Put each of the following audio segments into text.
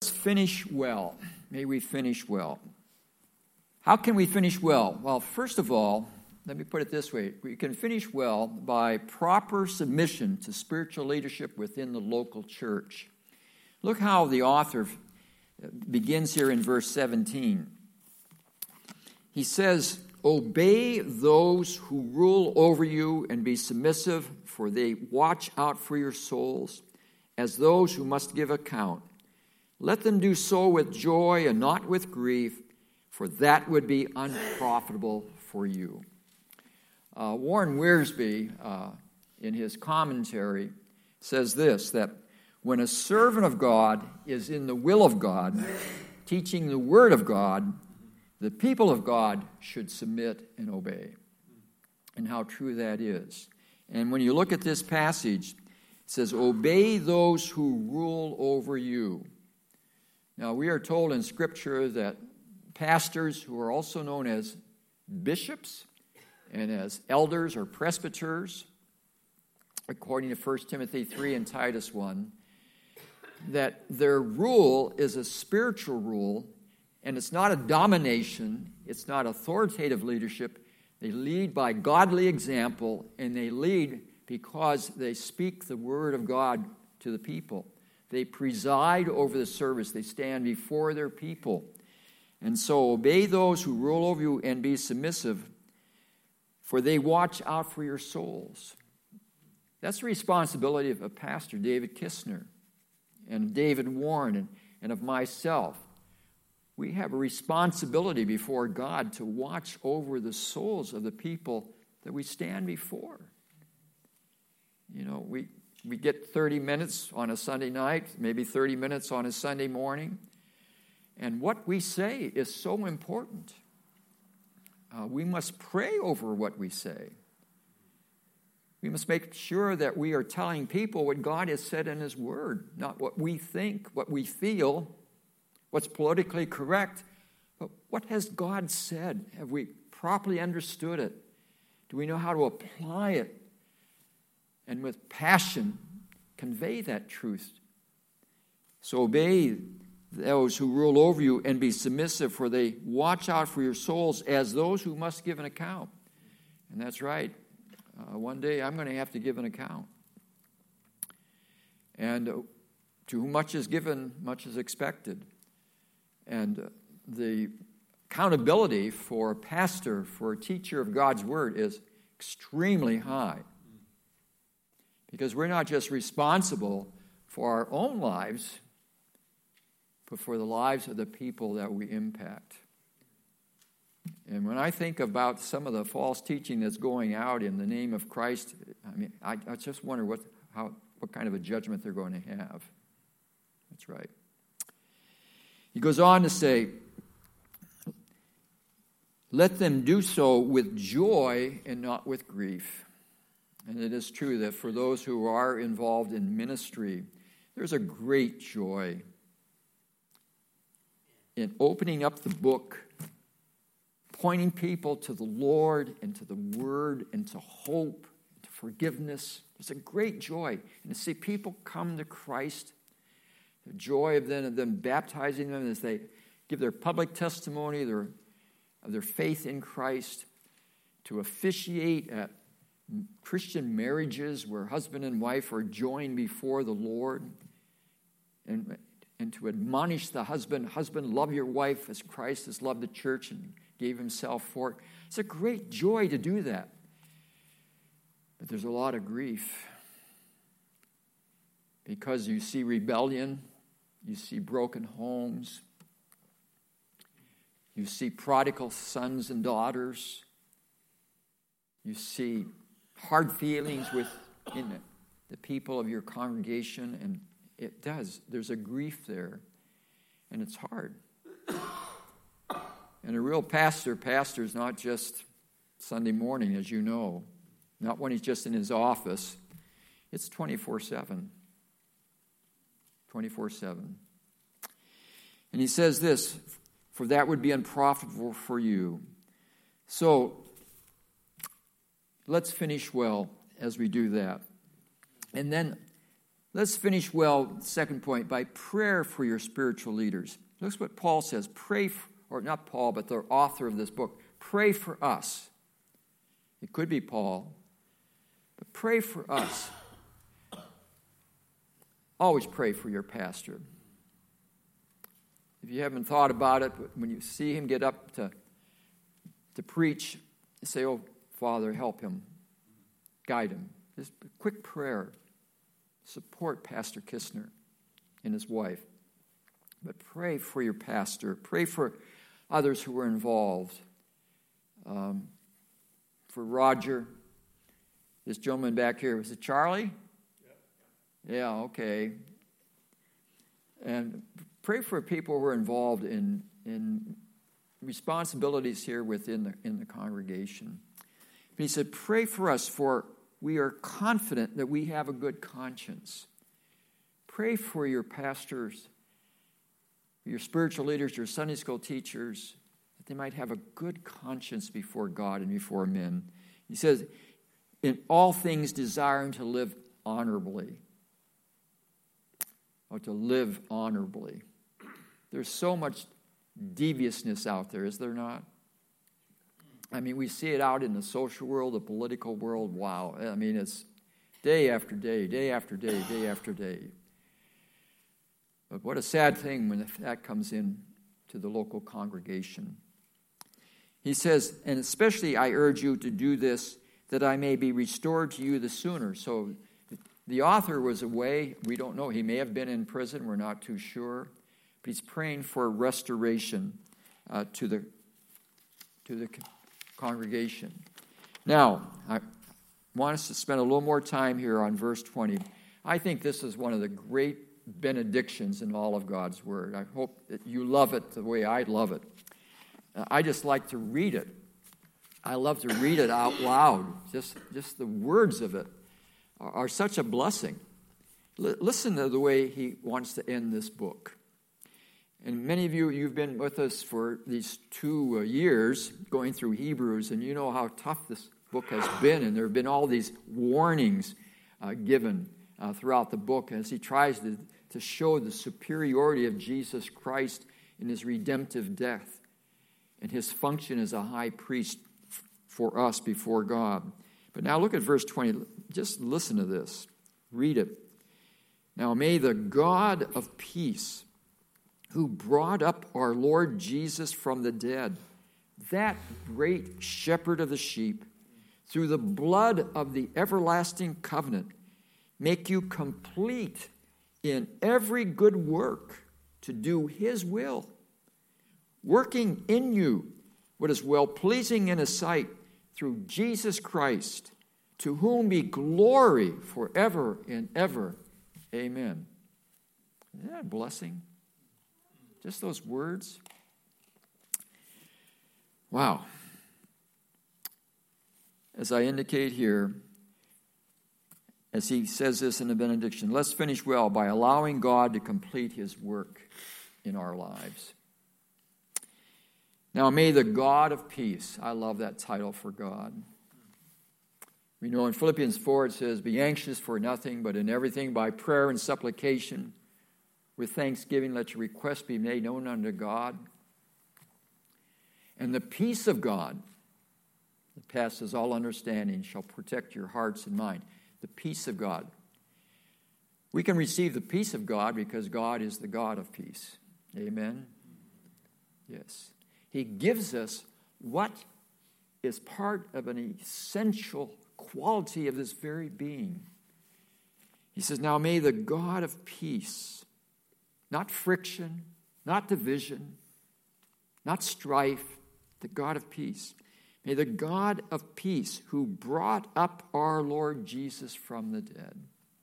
Finish well. May we finish well. How can we finish well? Well, first of all, let me put it this way. We can finish well by proper submission to spiritual leadership within the local church. Look how the author begins here in verse 17. He says, "Obey those who rule over you and be submissive, for they watch out for your souls as those who must give account. Let them do so with joy and not with grief, for that would be unprofitable for you." Warren Wiersbe, in his commentary, says this, that when a servant of God is in the will of God, teaching the word of God, the people of God should submit and obey. And how true that is. And when you look at this passage, it says, "Obey those who rule over you." Now, we are told in Scripture that pastors, who are also known as bishops and as elders or presbyters, according to 1 Timothy 3 and Titus 1, that their rule is a spiritual rule, and it's not a domination, it's not authoritative leadership. They lead by godly example, and they lead because they speak the word of God to the people. They preside over the service. They stand before their people. And so obey those who rule over you and be submissive, for they watch out for your souls. That's the responsibility of a pastor, David Kistner, and David Warren, and of myself. We have a responsibility before God to watch over the souls of the people that we stand before. You know, we get 30 minutes on a Sunday night, maybe 30 minutes on a Sunday morning. And what we say is so important. We must pray over what we say. We must make sure that we are telling people what God has said in His Word, not what we think, what we feel, what's politically correct, but what has God said? Have we properly understood it? Do we know how to apply it? And with passion, convey that truth. So obey those who rule over you and be submissive, for they watch out for your souls as those who must give an account. And that's right. One day I'm going to have to give an account. And to whom much is given, much is expected. And the accountability for a pastor, for a teacher of God's Word is extremely high. Because we're not just responsible for our own lives, but for the lives of the people that we impact. And when I think about some of the false teaching that's going out in the name of Christ, I just wonder what kind of a judgment they're going to have. That's right. He goes on to say, "Let them do so with joy and not with grief." And it is true that for those who are involved in ministry, there's a great joy in opening up the book, pointing people to the Lord and to the Word and to hope, to forgiveness. There's a great joy. And to see people come to Christ, the joy of them baptizing them as they give their public testimony of their faith in Christ, to officiate at Christian marriages where husband and wife are joined before the Lord, and to admonish the husband, love your wife as Christ has loved the church and gave himself for it. It's a great joy to do that. But there's a lot of grief. Because you see rebellion, you see broken homes, you see prodigal sons and daughters, you see hard feelings within the people of your congregation, and there's a grief there, and it's hard. And a real pastor pastors not just Sunday morning, as you know, not when he's just in his office. It's 24/7. 24/7. And he says this, "For that would be unprofitable for you." So, let's finish well as we do that. And then Let's finish well, second point, by prayer for your spiritual leaders. Look what Paul says. Pray, or not Paul, but the author of this book. Pray for us. It could be Paul, but pray for us. Always pray for your pastor. If you haven't thought about it, when you see him get up to preach, say, oh, Father, help him. Guide him. Just a quick prayer. Support Pastor Kistner and his wife. But pray for your pastor. Pray for others who were involved. For Roger, this gentleman back here, was it Charlie? Yeah, okay. And pray for people who are involved in responsibilities here within the congregation. But he said, pray for us, for we are confident that we have a good conscience. Pray for your pastors, your spiritual leaders, your Sunday school teachers, that they might have a good conscience before God and before men. He says, in all things desiring to live honorably. Or to live honorably. There's so much deviousness out there, is there not? I mean, we see it out in the social world, the political world. Wow. I mean, it's day after day, day after day, day after day. But what a sad thing when that comes in to the local congregation. He says, and especially I urge you to do this, that I may be restored to you the sooner. So the author was away. We don't know. He may have been in prison. We're not too sure. But he's praying for restoration to the congregation. Now, I want us to spend a little more time here on verse 20. I think this is one of the great benedictions in all of God's Word. I hope that you love it the way I love it. I just like to read it. I love to read it out loud. Just the words of it are such a blessing. Listen to the way he wants to end this book. And many of you, you've been with us for these 2 years going through Hebrews, and you know how tough this book has been, and there have been all these warnings given throughout the book as he tries to show the superiority of Jesus Christ in his redemptive death and his function as a high priest for us before God. But now look at verse 20. Just listen to this. Read it. Now may the God of peace, who brought up our Lord Jesus from the dead, that great shepherd of the sheep, through the blood of the everlasting covenant, make you complete in every good work to do his will, working in you what is well-pleasing in his sight, through Jesus Christ, to whom be glory forever and ever. Amen. Isn't that a blessing? Just those words. Wow. As I indicate here, as he says this in the benediction, let's finish well by allowing God to complete his work in our lives. Now may the God of peace, I love that title for God. We know in Philippians 4 it says, be anxious for nothing, but in everything by prayer and supplication, with thanksgiving, let your requests be made known unto God. And the peace of God, that passes all understanding, shall protect your hearts and mind. The peace of God. We can receive the peace of God because God is the God of peace. Amen? Yes. He gives us what is part of an essential quality of this very being. He says, now may the God of peace, not friction, not division, not strife, the God of peace. May the God of peace, who brought up our Lord Jesus from the dead.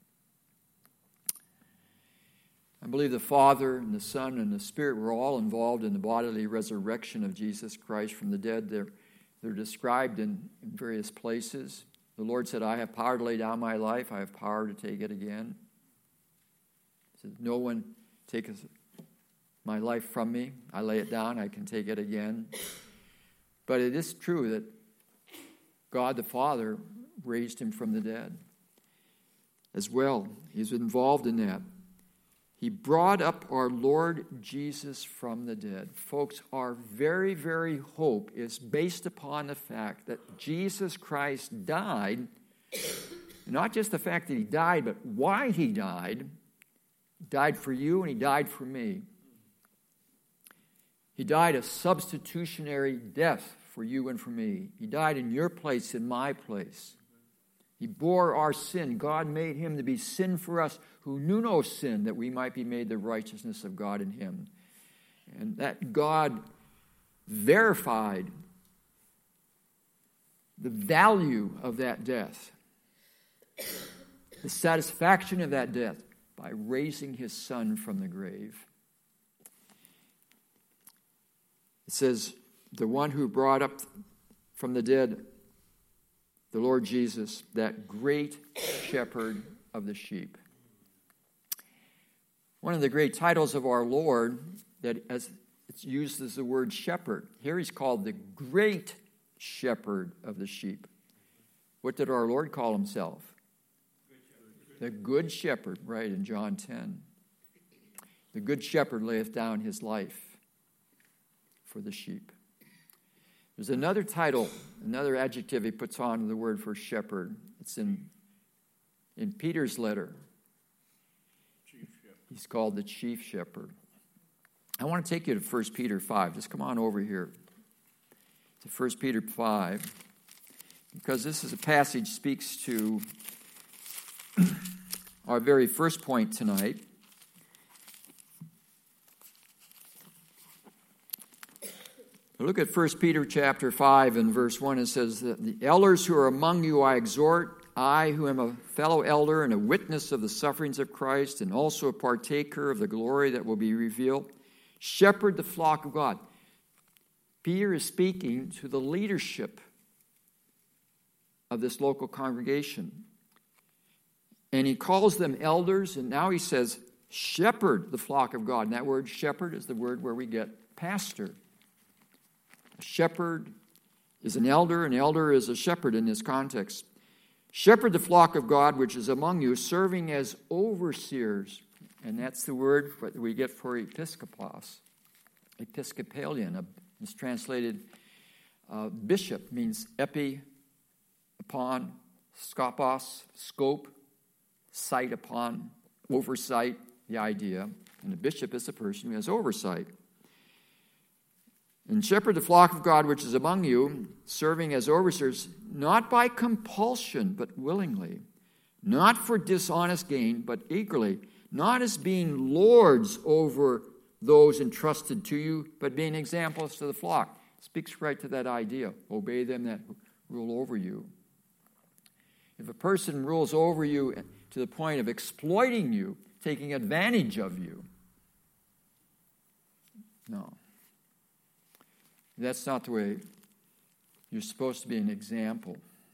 I believe the Father and the Son and the Spirit were all involved in the bodily resurrection of Jesus Christ from the dead. They're described in various places. The Lord said, I have power to lay down my life. I have power to take it again. He said, no one taketh my life from me. I lay it down. I can take it again. But it is true that God the Father raised him from the dead. as well. He's involved in that. He brought up our Lord Jesus from the dead. Folks, our very, very hope is based upon the fact that Jesus Christ died. Not just the fact that he died, but why he died. He died for you and he died for me. He died a substitutionary death for you and for me. He died in your place, in my place. He bore our sin. God made him to be sin for us who knew no sin, that we might be made the righteousness of God in him. And that God verified the value of that death, the satisfaction of that death, by raising his Son from the grave. It says, the one who brought up from the dead the Lord Jesus, that great shepherd of the sheep. One of the great titles of our Lord, that as it's used as the word shepherd. Here he's called the great shepherd of the sheep. What did our Lord call himself? The good shepherd, right, in John 10. The good shepherd layeth down his life for the sheep. There's another title, another adjective he puts on the word for shepherd. It's in Peter's letter. He's called the chief shepherd. I want to take you to 1 Peter 5. Just come on over here to 1 Peter 5, because this is a passage that speaks to our very first point tonight. Look at 1 Peter chapter 5 and verse 1. It says that the elders who are among you I exhort, I who am a fellow elder and a witness of the sufferings of Christ and also a partaker of the glory that will be revealed, shepherd the flock of God. Peter is speaking to the leadership of this local congregation. And he calls them elders, and now he says, shepherd the flock of God. And that word shepherd is the word where we get pastor. A shepherd is an elder is a shepherd in this context. Shepherd the flock of God which is among you, serving as overseers. And that's the word that we get for episkopos. Episcopalian. It's translated bishop, means epi, upon, skopos, scope, sight upon, oversight, the idea. And a bishop is a person who has oversight. And shepherd the flock of God which is among you, serving as overseers, not by compulsion, but willingly, not for dishonest gain, but eagerly, not as being lords over those entrusted to you, but being examples to the flock. Speaks right to that idea. Obey them that rule over you. If a person rules over you to the point of exploiting you, taking advantage of you, no. That's not the way you're supposed to be an example.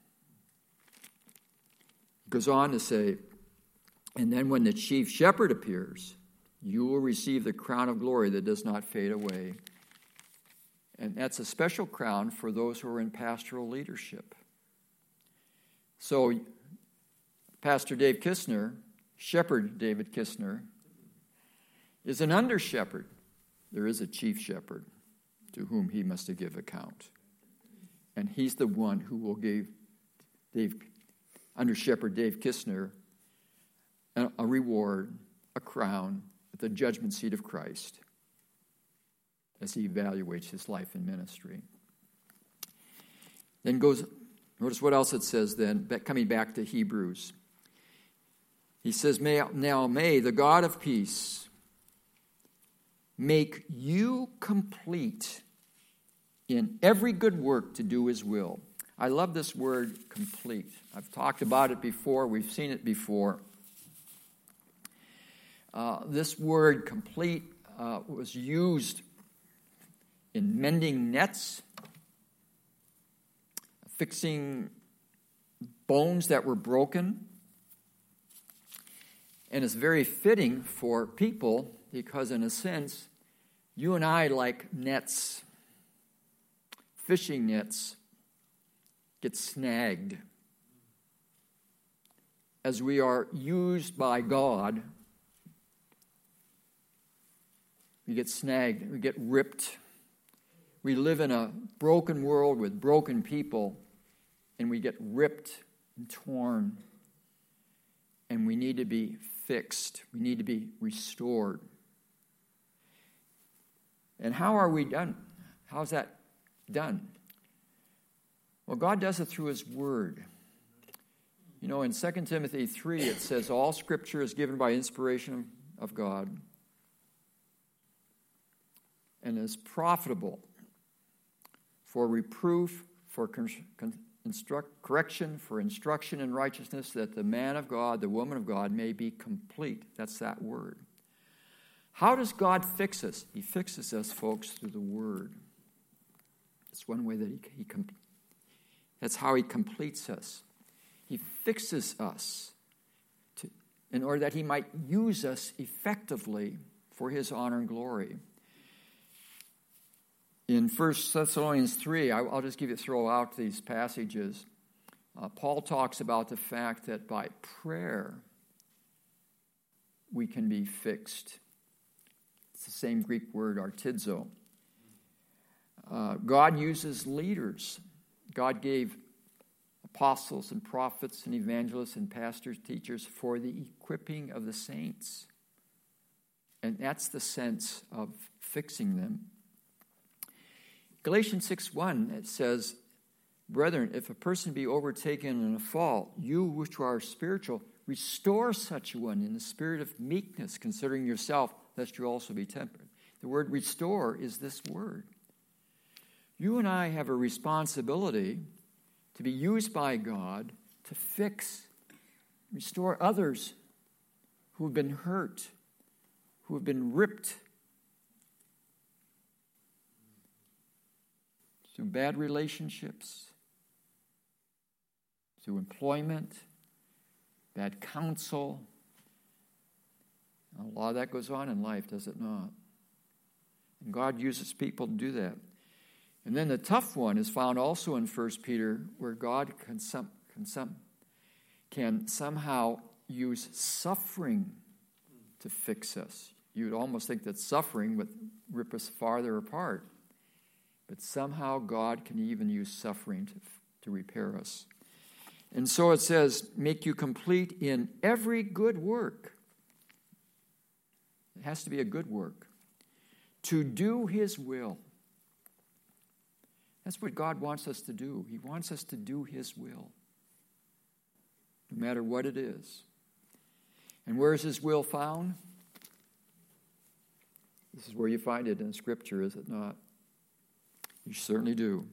It goes on to say, and then when the chief shepherd appears, you will receive the crown of glory that does not fade away. And that's a special crown for those who are in pastoral leadership. So, Pastor Dave Kistner, Shepherd David Kistner, is an under shepherd. There is a chief shepherd to whom he must give account. And he's the one who will give under shepherd Dave Kistner a reward, a crown at the judgment seat of Christ as he evaluates his life and ministry. Then notice what else it says then, coming back to Hebrews. He says, may the God of peace make you complete in every good work to do his will. I love this word, complete. I've talked about it before. We've seen it before. This word, complete, was used in mending nets, fixing bones that were broken. And it's very fitting for people because, in a sense, you and I, like nets, fishing nets, get snagged. as we are used by God, we get snagged, we get ripped. We live in a broken world with broken people, and we get ripped and torn. And we need to be fixed. We need to be restored. And how are we done? How's that done? Well, God does it through His Word. You know, in 2 Timothy 3, it says, all Scripture is given by inspiration of God and is profitable for reproof, for correction, for instruction in righteousness, that the man of God, the woman of God, may be complete. That's that word. How does God fix us? He fixes us, folks, through the Word. It's one way that that's how He completes us. He fixes us in order that He might use us effectively for His honor and glory. In 1 Thessalonians 3, I'll just throw out these passages. Paul talks about the fact that by prayer we can be fixed. It's the same Greek word, artizo. God uses leaders. God gave apostles and prophets and evangelists and pastors, teachers for the equipping of the saints. And that's the sense of fixing them. Galatians 6:1, it says, brethren, if a person be overtaken in a fault, you which are spiritual, restore such a one in the spirit of meekness, considering yourself, lest you also be tempted. The word restore is this word. You and I have a responsibility to be used by God to fix, restore others who have been hurt, who have been ripped through bad relationships, through employment, bad counsel. A lot of that goes on in life, does it not? And God uses people to do that. And then the tough one is found also in 1 Peter, where God can somehow use suffering to fix us. You'd almost think that suffering would rip us farther apart. But somehow God can even use suffering to repair us. And so it says, make you complete in every good work. It has to be a good work. To do His will. That's what God wants us to do. He wants us to do His will, no matter what it is. And where is His will found? This is where you find it in Scripture, is it not? You certainly do.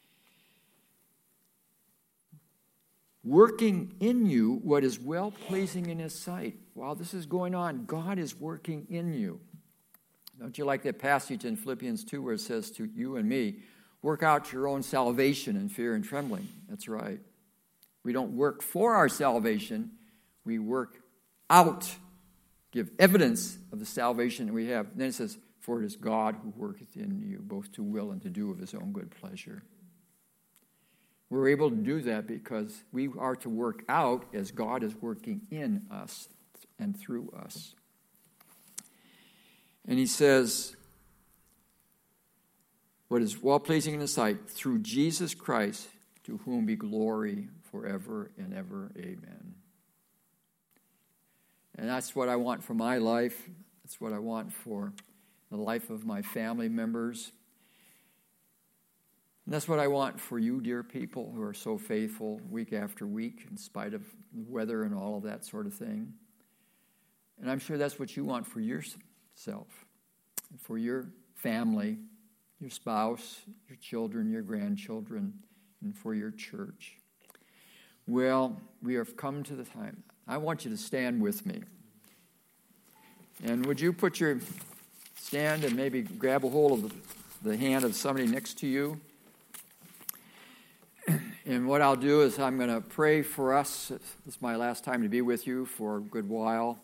Working in you what is well-pleasing in His sight. While this is going on, God is working in you. Don't you like that passage in Philippians 2 where it says to you and me, work out your own salvation in fear and trembling? That's right. We don't work for our salvation. We work out, give evidence of the salvation that we have. And then it says, for it is God who worketh in you, both to will and to do of His own good pleasure. We're able to do that because we are to work out as God is working in us and through us. And he says, what is well-pleasing in His sight, through Jesus Christ, to whom be glory forever and ever. Amen. And that's what I want for my life. That's what I want for the life of my family members. And that's what I want for you, dear people, who are so faithful week after week in spite of the weather and all of that sort of thing. And I'm sure that's what you want for yourself, for your family, your spouse, your children, your grandchildren, and for your church. Well, we have come to the time. I want you to stand with me. And would you put your stand and maybe grab a hold of the hand of somebody next to you? And what I'll do is I'm going to pray for us. This is my last time to be with you for a good while.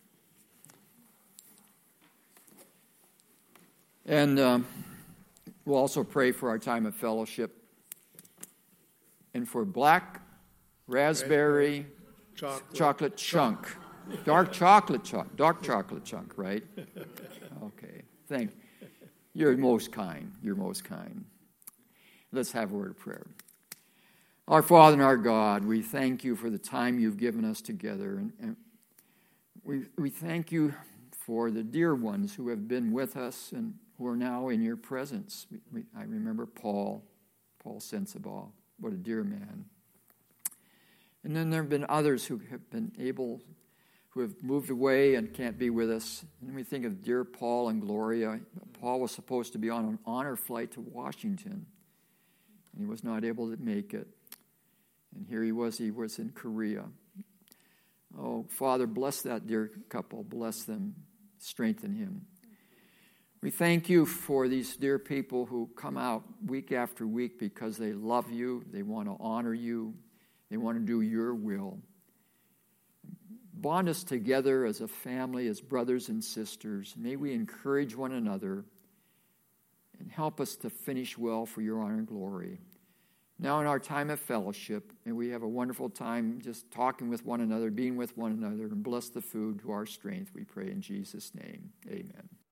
And we'll also pray for our time of fellowship. And for black, raspberry, chocolate chunk. Dark chocolate chunk, right? Okay, thank you. You're most kind. You're most kind. Let's have a word of prayer. Our Father and our God, we thank you for the time you've given us together. And we thank you for the dear ones who have been with us and who are now in your presence. I remember Paul Sensabaugh. What a dear man. And then there have been others who have been able, who have moved away and can't be with us. And we think of dear Paul and Gloria. Paul was supposed to be on an honor flight to Washington, and he was not able to make it. And here he was in Korea. Oh, Father, bless that dear couple. Bless them. Strengthen him. We thank you for these dear people who come out week after week because they love you, they want to honor you, they want to do your will. Bond us together as a family, as brothers and sisters. May we encourage one another and help us to finish well for your honor and glory. Now in our time of fellowship, may we have a wonderful time just talking with one another, being with one another, and bless the food to our strength, we pray in Jesus' name. Amen.